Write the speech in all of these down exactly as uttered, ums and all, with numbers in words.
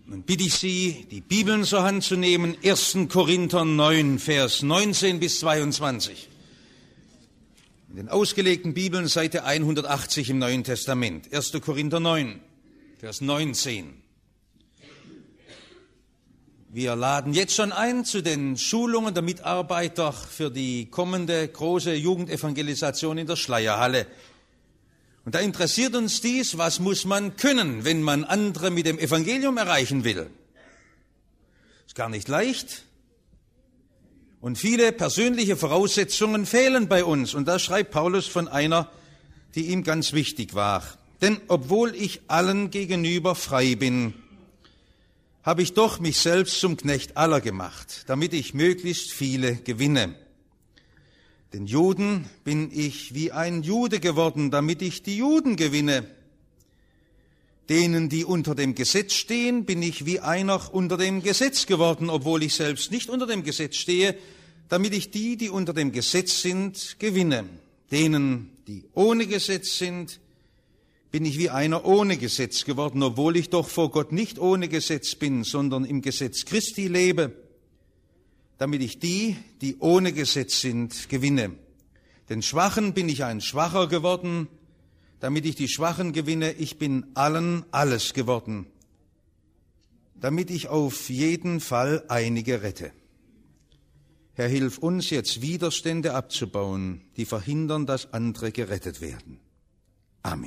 Nun bitte ich Sie, die Bibeln zur Hand zu nehmen, erster Korinther neun, Vers neunzehn bis zweiundzwanzig. In den ausgelegten Bibeln Seite hundertachtzig im Neuen Testament. erster Korinther neun, Vers neunzehn. Wir laden jetzt schon ein zu den Schulungen der Mitarbeiter für die kommende große Jugendevangelisation in der Schleierhalle. Und da interessiert uns dies, was muss man können, wenn man andere mit dem Evangelium erreichen will. Ist gar nicht leicht. Und viele persönliche Voraussetzungen fehlen bei uns. Und da schreibt Paulus von einer, die ihm ganz wichtig war. Denn obwohl ich allen gegenüber frei bin, habe ich doch mich selbst zum Knecht aller gemacht, damit ich möglichst viele gewinne. Den Juden bin ich wie ein Jude geworden, damit ich die Juden gewinne. Denen, die unter dem Gesetz stehen, bin ich wie einer unter dem Gesetz geworden, obwohl ich selbst nicht unter dem Gesetz stehe, damit ich die, die unter dem Gesetz sind, gewinne. Denen, die ohne Gesetz sind, bin ich wie einer ohne Gesetz geworden, obwohl ich doch vor Gott nicht ohne Gesetz bin, sondern im Gesetz Christi lebe, damit ich die, die ohne Gesetz sind, gewinne. Den Schwachen bin ich ein Schwacher geworden, damit ich die Schwachen gewinne. Ich bin allen alles geworden, damit ich auf jeden Fall einige rette. Herr, hilf uns jetzt Widerstände abzubauen, die verhindern, dass andere gerettet werden. Amen.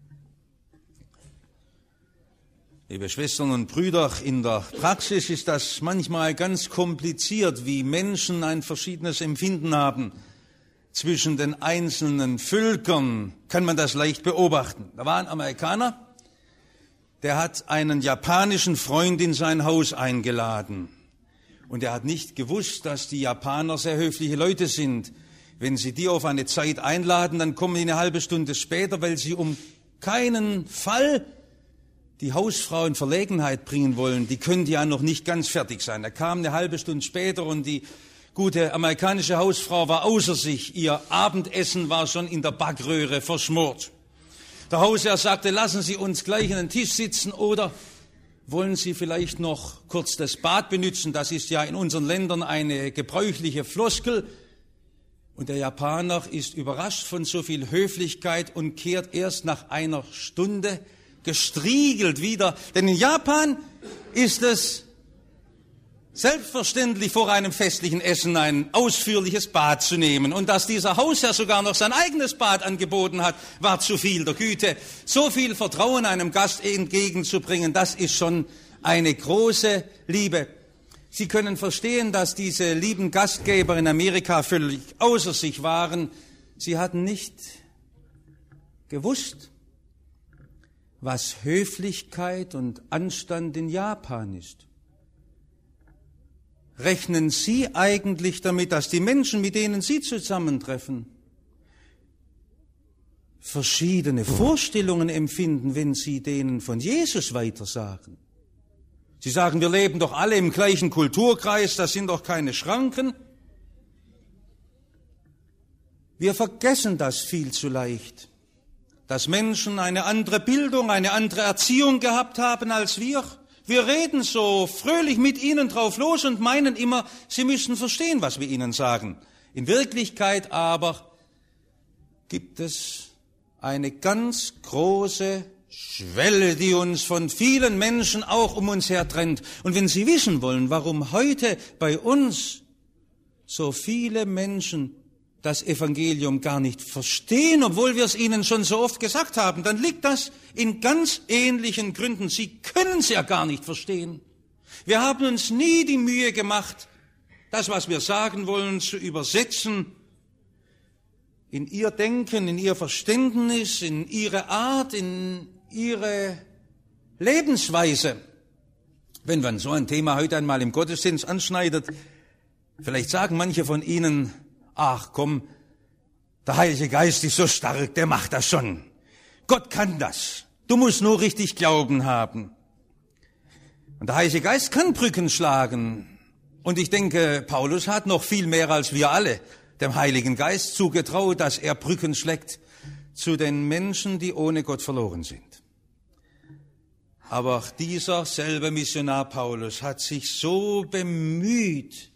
Liebe Schwestern und Brüder, in der Praxis ist das manchmal ganz kompliziert, wie Menschen ein verschiedenes Empfinden haben. Zwischen den einzelnen Völkern kann man das leicht beobachten. Da war ein Amerikaner, der hat einen japanischen Freund in sein Haus eingeladen. Und er hat nicht gewusst, dass die Japaner sehr höfliche Leute sind. Wenn sie die auf eine Zeit einladen, dann kommen die eine halbe Stunde später, weil sie um keinen Fall die Hausfrau in Verlegenheit bringen wollen. Die können ja noch nicht ganz fertig sein. Er kam eine halbe Stunde später und die gute amerikanische Hausfrau war außer sich. Ihr Abendessen war schon in der Backröhre verschmort. Der Hausherr sagte, lassen Sie uns gleich an den Tisch sitzen oder wollen Sie vielleicht noch kurz das Bad benutzen? Das ist ja in unseren Ländern eine gebräuchliche Floskel. Und der Japaner ist überrascht von so viel Höflichkeit und kehrt erst nach einer Stunde gestriegelt wieder. Denn in Japan ist es selbstverständlich, vor einem festlichen Essen ein ausführliches Bad zu nehmen. Und dass dieser Hausherr sogar noch sein eigenes Bad angeboten hat, war zu viel der Güte. So viel Vertrauen einem Gast entgegenzubringen, das ist schon eine große Liebe. Sie können verstehen, dass diese lieben Gastgeber in Amerika völlig außer sich waren. Sie hatten nicht gewusst, was Höflichkeit und Anstand in Japan ist. Rechnen Sie eigentlich damit, dass die Menschen, mit denen Sie zusammentreffen, verschiedene Vorstellungen empfinden, wenn Sie denen von Jesus weitersagen? Sie sagen, wir leben doch alle im gleichen Kulturkreis, das sind doch keine Schranken. Wir vergessen das viel zu leicht, dass Menschen eine andere Bildung, eine andere Erziehung gehabt haben als wir. Wir reden so fröhlich mit ihnen drauf los und meinen immer, sie müssen verstehen, was wir ihnen sagen. In Wirklichkeit aber gibt es eine ganz große Schwelle, die uns von vielen Menschen auch um uns her trennt. Und wenn Sie wissen wollen, warum heute bei uns so viele Menschen das Evangelium gar nicht verstehen, obwohl wir es ihnen schon so oft gesagt haben, dann liegt das in ganz ähnlichen Gründen. Sie können es ja gar nicht verstehen. Wir haben uns nie die Mühe gemacht, das, was wir sagen wollen, zu übersetzen in ihr Denken, in ihr Verständnis, in ihre Art, in ihre Lebensweise. Wenn man so ein Thema heute einmal im Gottesdienst anschneidet, vielleicht sagen manche von Ihnen, ach komm, der Heilige Geist ist so stark, der macht das schon. Gott kann das. Du musst nur richtig Glauben haben. Und der Heilige Geist kann Brücken schlagen. Und ich denke, Paulus hat noch viel mehr als wir alle dem Heiligen Geist zugetraut, dass er Brücken schlägt zu den Menschen, die ohne Gott verloren sind. Aber auch dieser selbe Missionar Paulus hat sich so bemüht,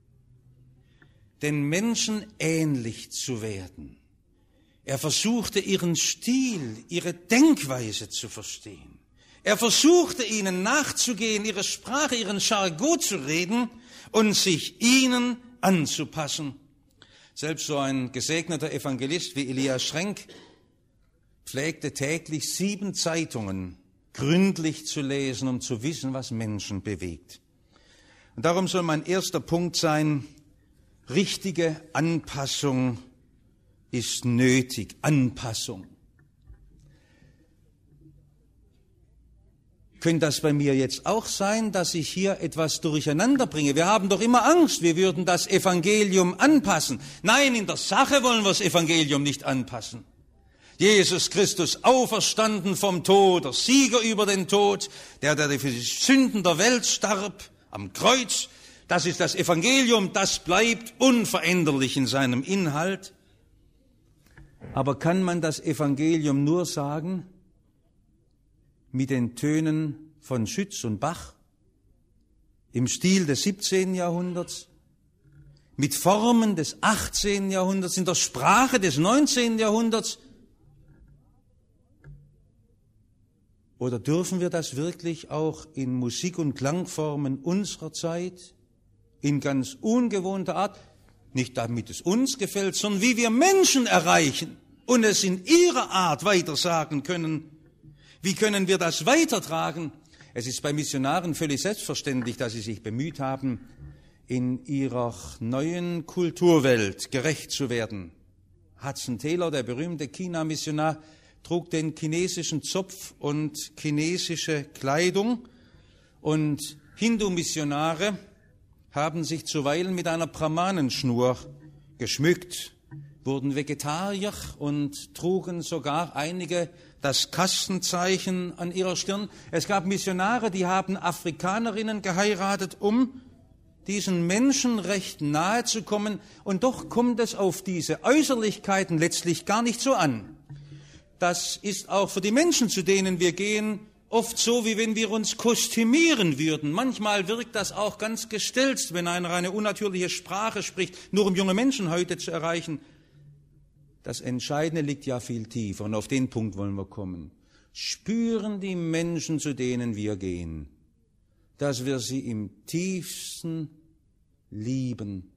den Menschen ähnlich zu werden. Er versuchte, ihren Stil, ihre Denkweise zu verstehen. Er versuchte, ihnen nachzugehen, ihre Sprache, ihren Jargon zu reden und sich ihnen anzupassen. Selbst so ein gesegneter Evangelist wie Elias Schrenk pflegte täglich sieben Zeitungen gründlich zu lesen, um zu wissen, was Menschen bewegt. Und darum soll mein erster Punkt sein: richtige Anpassung ist nötig. Anpassung. Könnte das bei mir jetzt auch sein, dass ich hier etwas durcheinander bringe? Wir haben doch immer Angst, wir würden das Evangelium anpassen. Nein, in der Sache wollen wir das Evangelium nicht anpassen. Jesus Christus, auferstanden vom Tod, der Sieger über den Tod, der, der für die Sünden der Welt starb, am Kreuz, das ist das Evangelium, das bleibt unveränderlich in seinem Inhalt. Aber kann man das Evangelium nur sagen mit den Tönen von Schütz und Bach, im Stil des siebzehnten Jahrhunderts, mit Formen des achtzehnten Jahrhunderts, in der Sprache des neunzehnten Jahrhunderts? Oder dürfen wir das wirklich auch in Musik- und Klangformen unserer Zeit, in ganz ungewohnter Art, nicht damit es uns gefällt, sondern wie wir Menschen erreichen und es in ihrer Art weitersagen können? Wie können wir das weitertragen? Es ist bei Missionaren völlig selbstverständlich, dass sie sich bemüht haben, in ihrer neuen Kulturwelt gerecht zu werden. Hudson Taylor, der berühmte China-Missionar, trug den chinesischen Zopf und chinesische Kleidung, und Hindu-Missionare haben sich zuweilen mit einer Brahmanenschnur geschmückt, wurden Vegetarier und trugen sogar einige das Kastenzeichen an ihrer Stirn. Es gab Missionare, die haben Afrikanerinnen geheiratet, um diesen Menschen recht nahe zu kommen, und doch kommt es auf diese Äußerlichkeiten letztlich gar nicht so an. Das ist auch für die Menschen, zu denen wir gehen, oft so, wie wenn wir uns kostümieren würden. Manchmal wirkt das auch ganz gestelzt, wenn einer eine unnatürliche Sprache spricht, nur um junge Menschen heute zu erreichen. Das Entscheidende liegt ja viel tiefer, und auf den Punkt wollen wir kommen. Spüren die Menschen, zu denen wir gehen, dass wir sie im tiefsten lieben?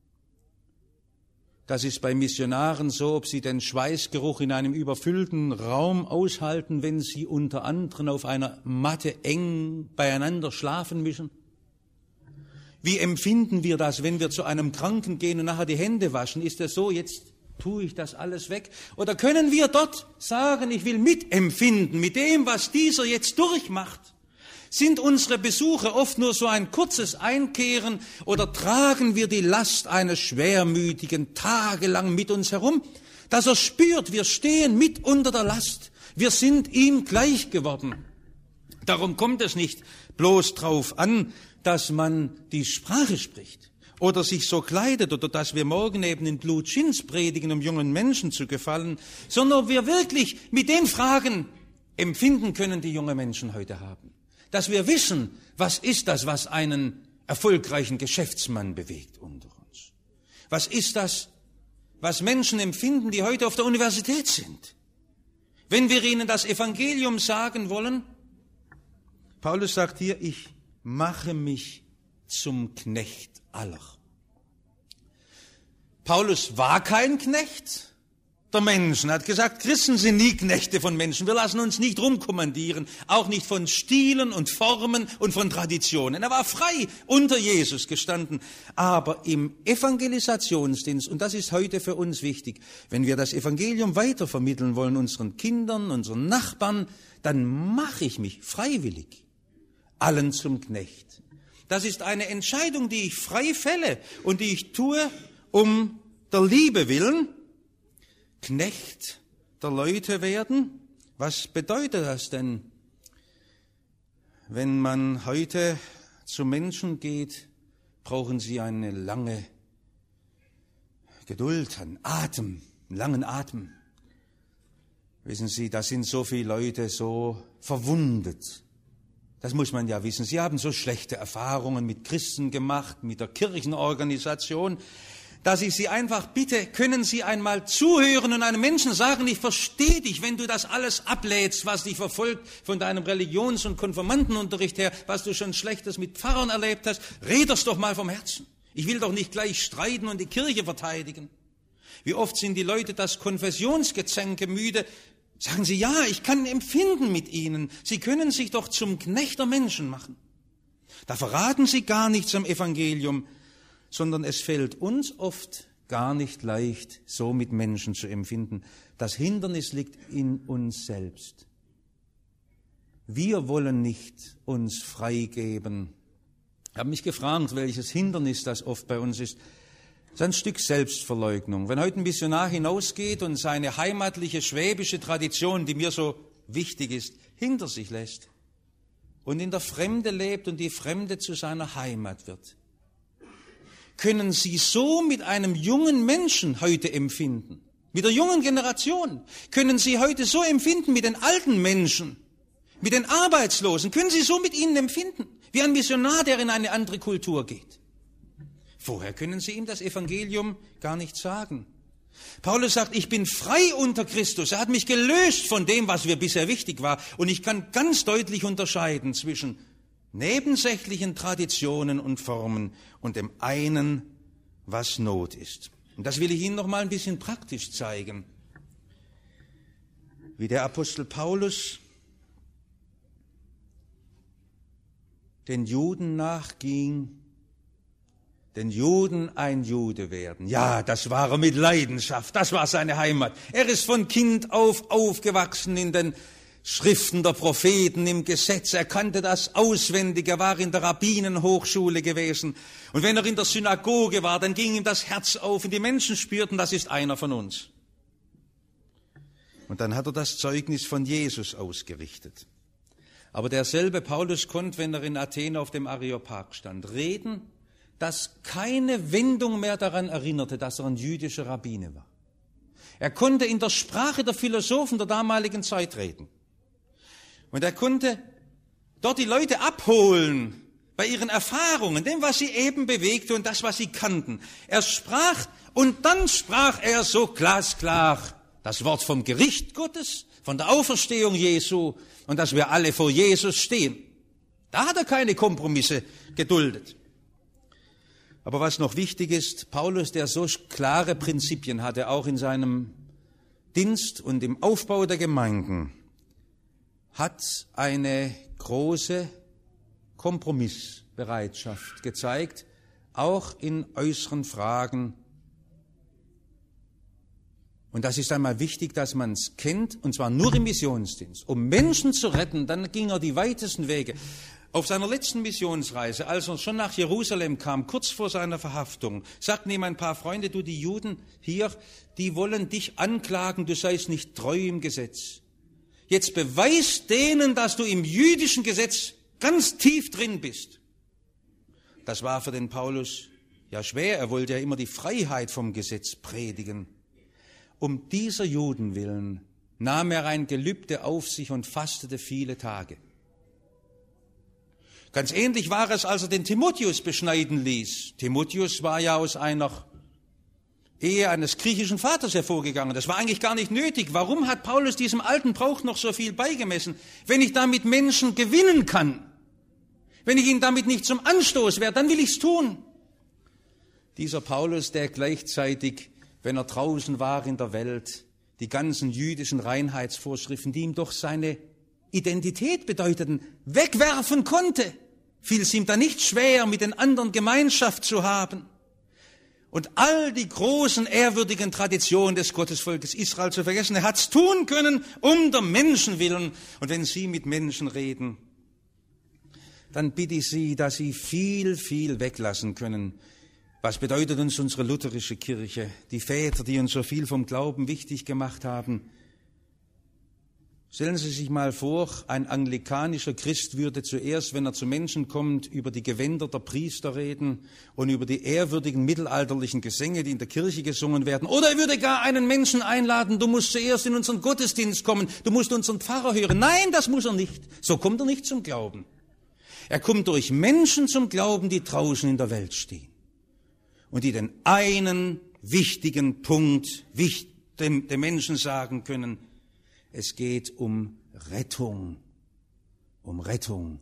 Das ist bei Missionaren so, ob sie den Schweißgeruch in einem überfüllten Raum aushalten, wenn sie unter anderen auf einer Matte eng beieinander schlafen müssen. Wie empfinden wir das, wenn wir zu einem Kranken gehen und nachher die Hände waschen? Ist es so, jetzt tue ich das alles weg? Oder können wir dort sagen, ich will mitempfinden mit dem, was dieser jetzt durchmacht? Sind unsere Besuche oft nur so ein kurzes Einkehren, oder tragen wir die Last eines Schwermütigen tagelang mit uns herum, dass er spürt, wir stehen mit unter der Last, wir sind ihm gleich geworden? Darum kommt es nicht bloß drauf an, dass man die Sprache spricht oder sich so kleidet oder dass wir morgen eben in Blutschins predigen, um jungen Menschen zu gefallen, sondern wir wirklich mit den Fragen empfinden können, die junge Menschen heute haben. Dass wir wissen, was ist das, was einen erfolgreichen Geschäftsmann bewegt unter uns? Was ist das, was Menschen empfinden, die heute auf der Universität sind? Wenn wir ihnen das Evangelium sagen wollen, Paulus sagt hier, ich mache mich zum Knecht aller. Paulus war kein Knecht der Menschen. Er hat gesagt, Christen sind nie Knechte von Menschen. Wir lassen uns nicht rumkommandieren, auch nicht von Stilen und Formen und von Traditionen. Er war frei unter Jesus gestanden. Aber im Evangelisationsdienst, und das ist heute für uns wichtig, wenn wir das Evangelium weitervermitteln wollen, unseren Kindern, unseren Nachbarn, dann mache ich mich freiwillig allen zum Knecht. Das ist eine Entscheidung, die ich frei fälle und die ich tue um der Liebe willen. Knecht der Leute werden? Was bedeutet das denn, wenn man heute zu Menschen geht, brauchen sie eine lange Geduld, einen Atem, einen langen Atem. Wissen Sie, da sind so viele Leute so verwundet Das muss man ja wissen. Sie haben so schlechte Erfahrungen mit Christen gemacht, mit der Kirchenorganisation, dass ich Sie einfach bitte, können Sie einmal zuhören und einem Menschen sagen, ich verstehe dich, wenn du das alles ablädst, was dich verfolgt von deinem Religions- und Konfirmandenunterricht her, was du schon Schlechtes mit Pfarrern erlebt hast, red das doch mal vom Herzen. Ich will doch nicht gleich streiten und die Kirche verteidigen. Wie oft sind die Leute das Konfessionsgezänke müde? Sagen Sie, ja, ich kann empfinden mit Ihnen. Sie können sich doch zum Knecht der Menschen machen. Da verraten Sie gar nichts am Evangelium, sondern es fällt uns oft gar nicht leicht, so mit Menschen zu empfinden. Das Hindernis liegt in uns selbst. Wir wollen nicht uns freigeben. Ich habe mich gefragt, welches Hindernis das oft bei uns ist. Das ist ein Stück Selbstverleugnung. Wenn heute ein Missionar hinausgeht und seine heimatliche schwäbische Tradition, die mir so wichtig ist, hinter sich lässt und in der Fremde lebt und die Fremde zu seiner Heimat wird, können Sie so mit einem jungen Menschen heute empfinden, mit der jungen Generation? Können Sie heute so empfinden mit den alten Menschen, mit den Arbeitslosen? Können Sie so mit ihnen empfinden, wie ein Missionar, der in eine andere Kultur geht? Vorher können Sie ihm das Evangelium gar nicht sagen. Paulus sagt, ich bin frei unter Christus. Er hat mich gelöst von dem, was mir bisher wichtig war. Und ich kann ganz deutlich unterscheiden zwischen nebensächlichen Traditionen und Formen und dem einen, was Not ist. Und das will ich Ihnen noch mal ein bisschen praktisch zeigen. Wie der Apostel Paulus den Juden nachging, den Juden ein Jude werden. Ja, das war er mit Leidenschaft, das war seine Heimat. Er ist von Kind auf aufgewachsen in den Schriften der Propheten, im Gesetz. Er kannte das auswendig, er war in der Rabbinenhochschule gewesen. Und wenn er in der Synagoge war, dann ging ihm das Herz auf und die Menschen spürten, das ist einer von uns. Und dann hat er das Zeugnis von Jesus ausgerichtet. Aber derselbe Paulus konnte, wenn er in Athen auf dem Areopag stand, reden, dass keine Wendung mehr daran erinnerte, dass er ein jüdischer Rabbine war. Er konnte in der Sprache der Philosophen der damaligen Zeit reden. Und er konnte dort die Leute abholen bei ihren Erfahrungen, dem, was sie eben bewegte und das, was sie kannten. Er sprach und dann sprach er so glasklar das Wort vom Gericht Gottes, von der Auferstehung Jesu und dass wir alle vor Jesus stehen. Da hat er keine Kompromisse geduldet. Aber was noch wichtig ist, Paulus, der so klare Prinzipien hatte, auch in seinem Dienst und im Aufbau der Gemeinden, hat eine große Kompromissbereitschaft gezeigt, auch in äußeren Fragen. Und das ist einmal wichtig, dass man es kennt, und zwar nur im Missionsdienst. Um Menschen zu retten, dann ging er die weitesten Wege. Auf seiner letzten Missionsreise, als er schon nach Jerusalem kam, kurz vor seiner Verhaftung, sagten ihm ein paar Freunde, du, die Juden hier, die wollen dich anklagen, du seist nicht treu im Gesetz. Jetzt beweis denen, dass du im jüdischen Gesetz ganz tief drin bist. Das war für den Paulus ja schwer, er wollte ja immer die Freiheit vom Gesetz predigen. Um dieser Juden willen nahm er ein Gelübde auf sich und fastete viele Tage. Ganz ähnlich war es, als er den Timotheus beschneiden ließ. Timotheus war ja aus einer Ehe eines griechischen Vaters hervorgegangen. Das war eigentlich gar nicht nötig. Warum hat Paulus diesem alten Brauch noch so viel beigemessen? Wenn ich damit Menschen gewinnen kann, wenn ich ihnen damit nicht zum Anstoß werde, dann will ich's tun. Dieser Paulus, der gleichzeitig, wenn er draußen war in der Welt, die ganzen jüdischen Reinheitsvorschriften, die ihm doch seine Identität bedeuteten, wegwerfen konnte, fiel es ihm da nicht schwer, mit den anderen Gemeinschaft zu haben und all die großen, ehrwürdigen Traditionen des Gottesvolkes Israel zu vergessen. Er hat's tun können, um der Menschen willen. Und wenn Sie mit Menschen reden, dann bitte ich Sie, dass Sie viel, viel weglassen können. Was bedeutet uns unsere lutherische Kirche? Die Väter, die uns so viel vom Glauben wichtig gemacht haben. Stellen Sie sich mal vor, ein anglikanischer Christ würde zuerst, wenn er zu Menschen kommt, über die Gewänder der Priester reden und über die ehrwürdigen mittelalterlichen Gesänge, die in der Kirche gesungen werden. Oder er würde gar einen Menschen einladen, du musst zuerst in unseren Gottesdienst kommen, du musst unseren Pfarrer hören. Nein, das muss er nicht. So kommt er nicht zum Glauben. Er kommt durch Menschen zum Glauben, die draußen in der Welt stehen und die den einen wichtigen Punkt dem, dem Menschen sagen können: Es geht um Rettung, um Rettung.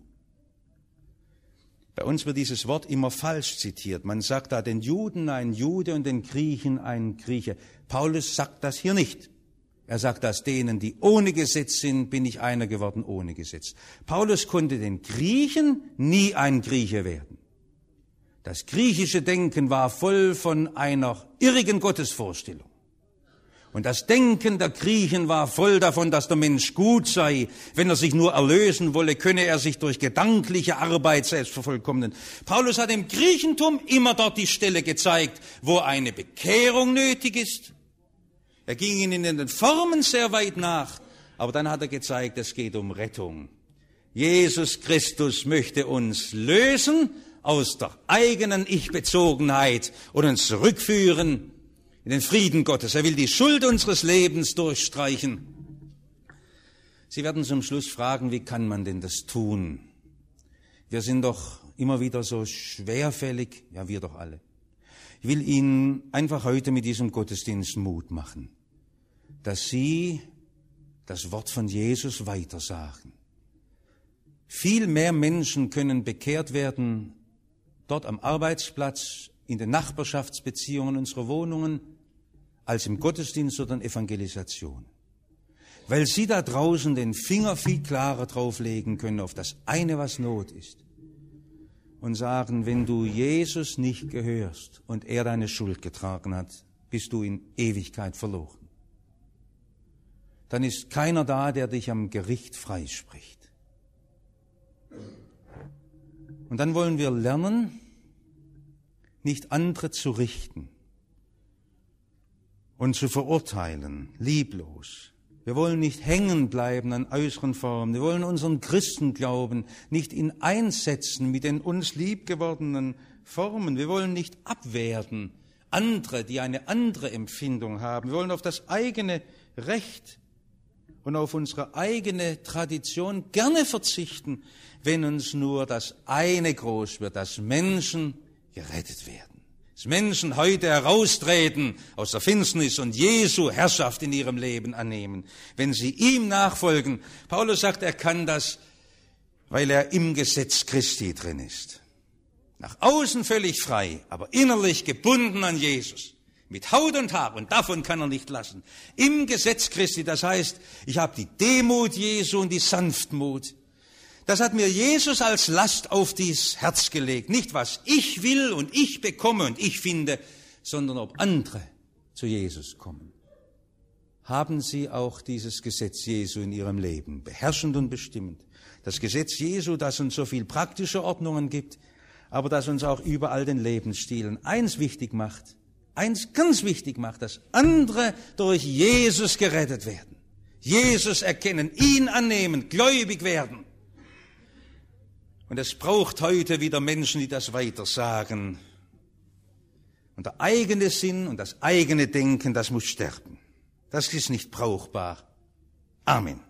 Bei uns wird dieses Wort immer falsch zitiert. Man sagt da den Juden ein Jude und den Griechen ein Grieche. Paulus sagt das hier nicht. Er sagt das denen, die ohne Gesetz sind, bin ich einer geworden ohne Gesetz. Paulus konnte den Griechen nie ein Grieche werden. Das griechische Denken war voll von einer irrigen Gottesvorstellung. Und das Denken der Griechen war voll davon, dass der Mensch gut sei. Wenn er sich nur erlösen wolle, könne er sich durch gedankliche Arbeit selbst vervollkommnen. Paulus hat im Griechentum immer dort die Stelle gezeigt, wo eine Bekehrung nötig ist. Er ging ihnen in den Formen sehr weit nach, aber dann hat er gezeigt, es geht um Rettung. Jesus Christus möchte uns lösen aus der eigenen Ich-Bezogenheit und uns zurückführen in den Frieden Gottes. Er will die Schuld unseres Lebens durchstreichen. Sie werden zum Schluss fragen, wie kann man denn das tun? Wir sind doch immer wieder so schwerfällig, ja, wir doch alle. Ich will Ihnen einfach heute mit diesem Gottesdienst Mut machen, dass Sie das Wort von Jesus weitersagen. Viel mehr Menschen können bekehrt werden, dort am Arbeitsplatz, in den Nachbarschaftsbeziehungen unserer Wohnungen, als im Gottesdienst oder in Evangelisation. Weil Sie da draußen den Finger viel klarer drauflegen können auf das eine, was Not ist. Und sagen, wenn du Jesus nicht gehörst und er deine Schuld getragen hat, bist du in Ewigkeit verloren. Dann ist keiner da, der dich am Gericht freispricht. Und dann wollen wir lernen, nicht andere zu richten und zu verurteilen, lieblos. Wir wollen nicht hängen bleiben an äußeren Formen. Wir wollen unseren Christenglauben nicht in einsetzen mit den uns liebgewordenen Formen. Wir wollen nicht abwerten andere, die eine andere Empfindung haben. Wir wollen auf das eigene Recht und auf unsere eigene Tradition gerne verzichten, wenn uns nur das eine groß wird, dass Menschen gerettet werden. Dass Menschen heute heraustreten aus der Finsternis und Jesu Herrschaft in ihrem Leben annehmen, wenn sie ihm nachfolgen. Paulus sagt, er kann das, weil er im Gesetz Christi drin ist. Nach außen völlig frei, aber innerlich gebunden an Jesus. Mit Haut und Haar, und davon kann er nicht lassen. Im Gesetz Christi, das heißt, ich habe die Demut Jesu und die Sanftmut. Das hat mir Jesus als Last auf dies Herz gelegt. Nicht, was ich will und ich bekomme und ich finde, sondern ob andere zu Jesus kommen. Haben Sie auch dieses Gesetz Jesu in Ihrem Leben, beherrschend und bestimmend. Das Gesetz Jesu, das uns so viel praktische Ordnungen gibt, aber das uns auch überall den Lebensstilen eins wichtig macht, eins ganz wichtig macht, dass andere durch Jesus gerettet werden. Jesus erkennen, ihn annehmen, gläubig werden. Und es braucht heute wieder Menschen, die das weiter sagen. Und der eigene Sinn und das eigene Denken, das muss sterben. Das ist nicht brauchbar. Amen.